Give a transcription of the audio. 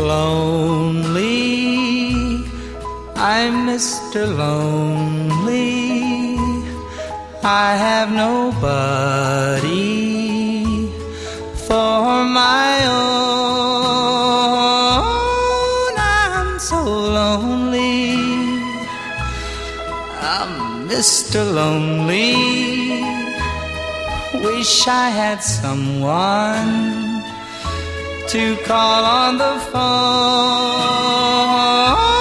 lonely, I'm Mr. Lonely. I have nobody for my own. I'm so lonely, I'm Mr. Lonely. Wish I had someone to call on the phone.